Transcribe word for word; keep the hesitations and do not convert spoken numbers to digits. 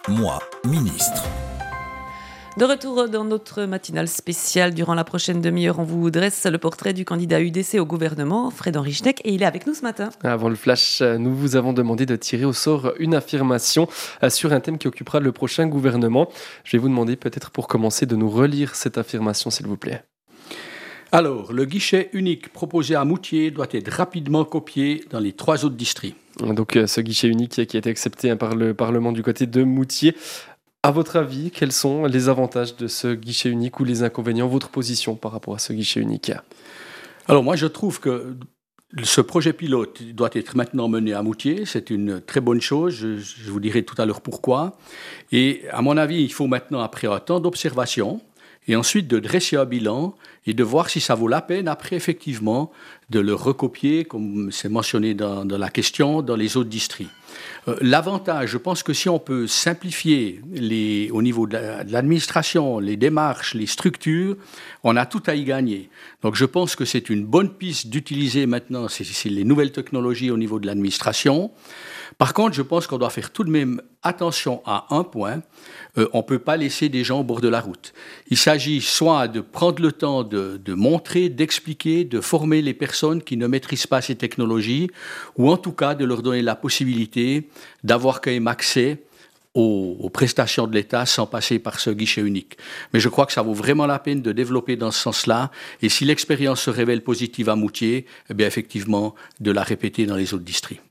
Moi, ministre. De retour dans notre matinale spéciale, durant la prochaine demi-heure, on vous dresse le portrait du candidat U D C au gouvernement, Fred-Henri Schneck, et il est avec nous ce matin. Avant le flash, nous vous avons demandé de tirer au sort une affirmation sur un thème qui occupera le prochain gouvernement. Je vais vous demander peut-être pour commencer de nous relire cette affirmation, s'il vous plaît. Alors, le guichet unique proposé à Moutier doit être rapidement copié dans les trois autres districts. Donc ce guichet unique qui a été accepté par le Parlement du côté de Moutier. À votre avis, quels sont les avantages de ce guichet unique ou les inconvénients, votre position par rapport à ce guichet unique ? Alors moi, je trouve que ce projet pilote doit être maintenant mené à Moutier. C'est une très bonne chose. Je, je vous dirai tout à l'heure pourquoi. Et à mon avis, il faut maintenant, après un temps d'observation, et ensuite de dresser un bilan et de voir si ça vaut la peine, après, effectivement, de le recopier, comme c'est mentionné dans, dans la question, dans les autres districts. Euh, l'avantage, je pense que si on peut simplifier les, au niveau de, la, de l'administration, les démarches, les structures, on a tout à y gagner. Donc je pense que c'est une bonne piste d'utiliser maintenant c'est, c'est les nouvelles technologies au niveau de l'administration. Par contre, je pense qu'on doit faire tout de même attention à un point. Euh, on ne peut pas laisser des gens au bord de la route. Il s'agit soit de prendre le temps de, de montrer, d'expliquer, de former les personnes qui ne maîtrisent pas ces technologies, ou en tout cas de leur donner la possibilité d'avoir quand même accès aux, aux prestations de l'État sans passer par ce guichet unique. Mais je crois que ça vaut vraiment la peine de développer dans ce sens-là. Et si l'expérience se révèle positive à Moutier, eh bien effectivement, de la répéter dans les autres districts.